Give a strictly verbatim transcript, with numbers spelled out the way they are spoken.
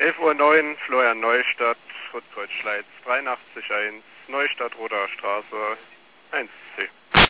elf Uhr neun, Florian Neustadt, Rückkreuz Schleiz, dreiundachtzig eins, Neustadt, Roter Straße, eins C.